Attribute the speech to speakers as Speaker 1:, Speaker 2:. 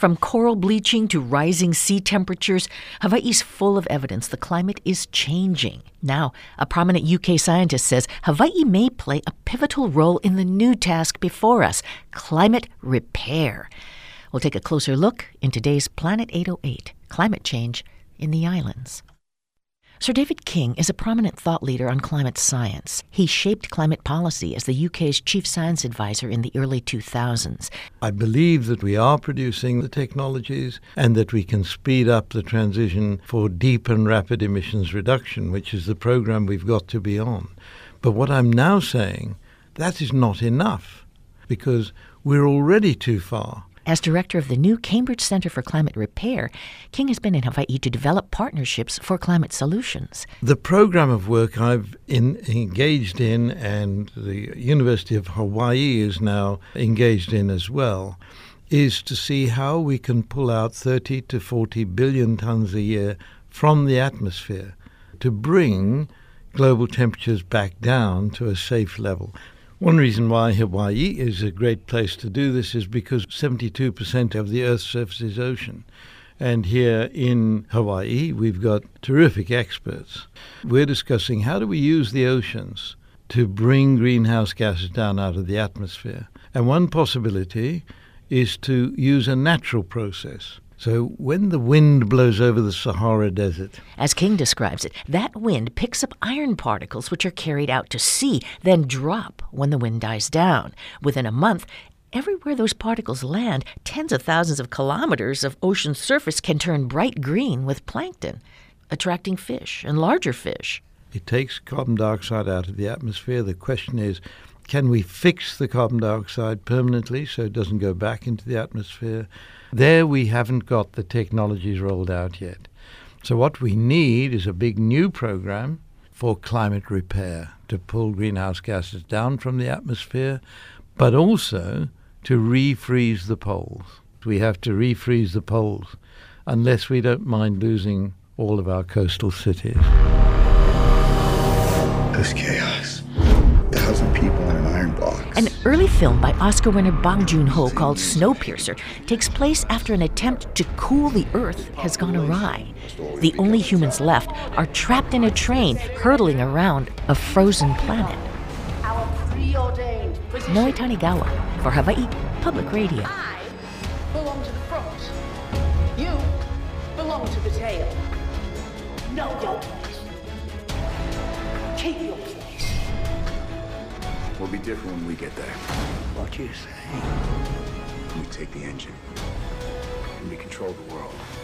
Speaker 1: From coral bleaching to rising sea temperatures, Hawaii's full of evidence the climate is changing. Now, a prominent UK scientist says Hawaii may play a pivotal role in the new task before us, climate repair. We'll take a closer look in today's Planet 808, Climate Change in the Islands. Sir David King is a prominent thought leader on climate science. He shaped climate policy as the UK's chief science advisor in the early 2000s.
Speaker 2: I believe that we are producing the technologies and that we can speed up the transition for deep and rapid emissions reduction, which is the program we've got to be on. But what I'm now saying, that is not enough, because we're already too far.
Speaker 1: As director of the new Cambridge Centre for Climate Repair, King has been in Hawaii to develop partnerships for climate solutions.
Speaker 2: The program of work I've engaged in, and the University of Hawaii is now engaged in as well, is to see how we can pull out 30 to 40 billion tons a year from the atmosphere to bring global temperatures back down to a safe level. One reason why Hawaii is a great place to do this is because 72% of the Earth's surface is ocean. And here in Hawaii, we've got terrific experts. We're discussing how do we use the oceans to bring greenhouse gases down out of the atmosphere. And one possibility is to use a natural process. So when the wind blows over the Sahara Desert,
Speaker 1: as King describes it, that wind picks up iron particles which are carried out to sea, then drop when the wind dies down. Within a month, everywhere those particles land, tens of thousands of kilometers of ocean surface can turn bright green with plankton, attracting fish and larger fish.
Speaker 2: It takes carbon dioxide out of the atmosphere. The question is, can we fix the carbon dioxide permanently so it doesn't go back into the atmosphere? There we haven't got the technologies rolled out yet. So what we need is a big new program for climate repair, to pull greenhouse gases down from the atmosphere, but also to refreeze the poles. We have to refreeze the poles, unless we don't mind losing all of our coastal cities.
Speaker 3: This chaos. 1,000 people in an iron box.
Speaker 1: An early film by Oscar winner Bong Joon-ho called Snowpiercer takes place after an attempt to cool the Earth has gone awry. The only humans left are trapped in a train hurtling around a frozen planet. Noi Tanigawa for Hawaii Public Radio.
Speaker 4: I belong to the front. You belong to the tail. Know your place. Keep your place.
Speaker 3: We'll be different when we get there.
Speaker 4: What you say?
Speaker 3: We take the engine and we control the world.